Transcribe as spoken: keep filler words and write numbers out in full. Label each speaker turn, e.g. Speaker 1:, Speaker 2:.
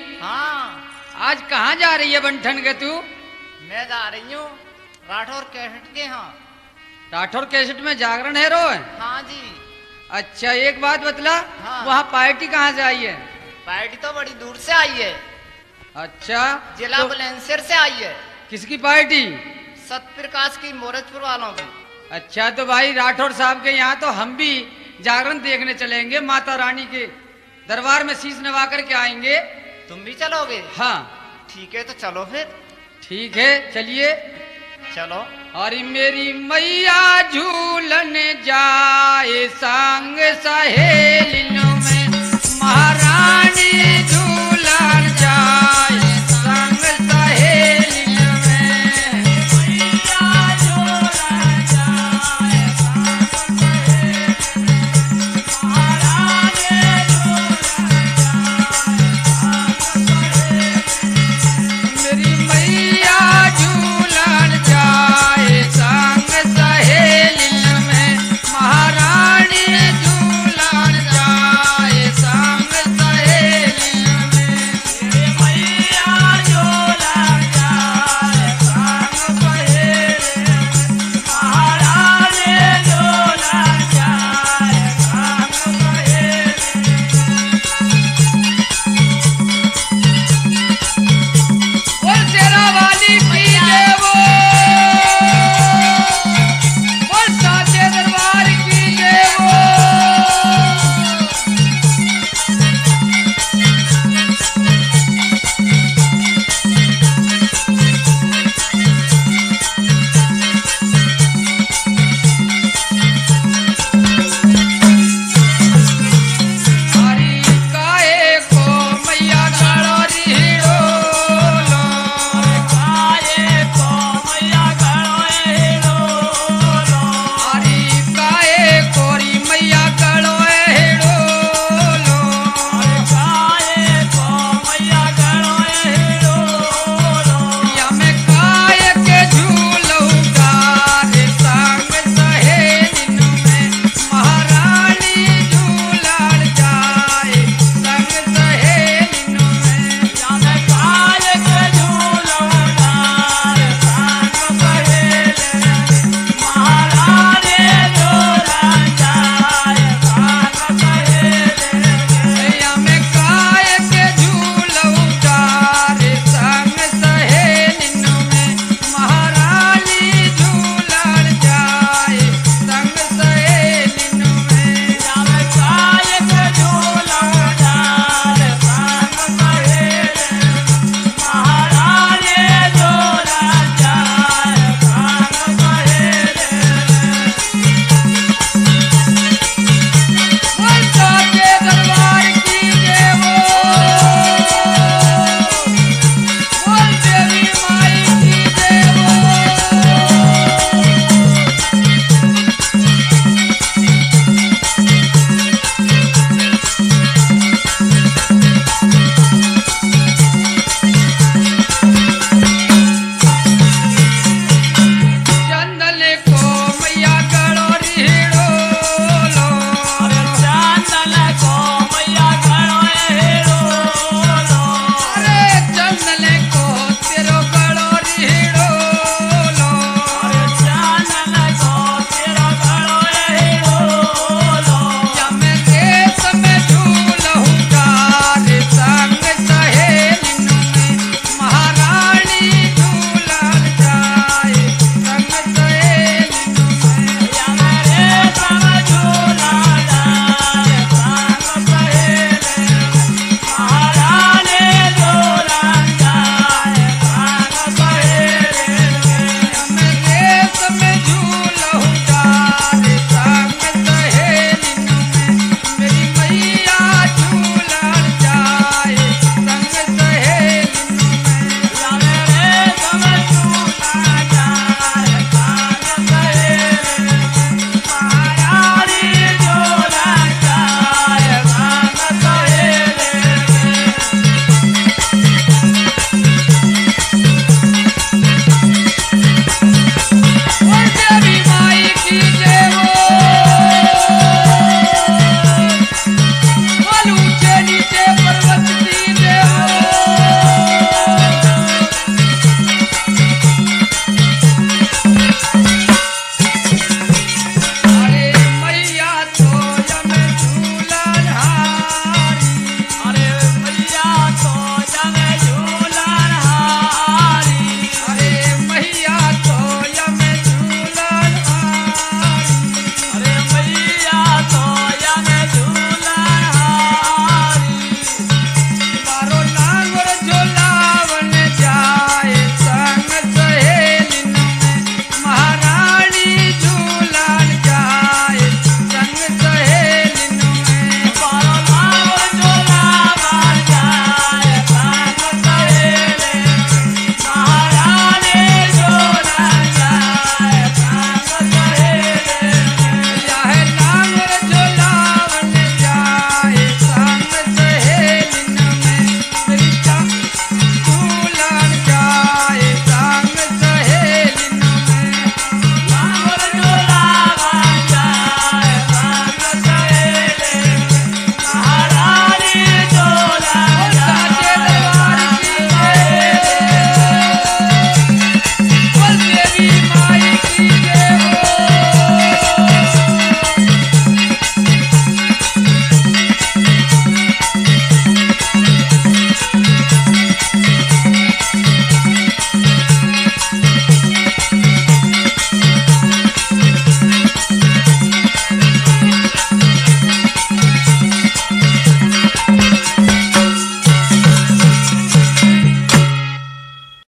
Speaker 1: हाँ,
Speaker 2: आज कहाँ जा रही है बंठन के तू?
Speaker 1: मैं जा रही हूँ राठौर कैसेट के यहाँ।
Speaker 2: राठौर कैसेट में जागरण है रो है?
Speaker 1: हाँ जी।
Speaker 2: अच्छा एक बात बतला,
Speaker 1: हाँ।
Speaker 2: वहाँ पार्टी कहाँ से आई है?
Speaker 1: पार्टी तो बड़ी दूर से आई है,
Speaker 2: अच्छा
Speaker 1: जिला
Speaker 2: तो
Speaker 1: बुलंदशहर से आई है।
Speaker 2: किसकी पार्टी?
Speaker 1: सतप्रकाश की, मोरजपुर वालों की।
Speaker 2: अच्छा तो भाई राठौर साहब के यहाँ तो हम भी जागरण देखने चलेंगे, माता रानी के दरबार में शीश नवा करके आएंगे।
Speaker 1: तुम भी चलोगे?
Speaker 2: हाँ
Speaker 1: ठीक है तो चलो फिर।
Speaker 2: ठीक है चलिए।
Speaker 1: चलो।
Speaker 2: अरे मेरी मैया झूलन जाए संग सहेलियों में, महारानी झूलन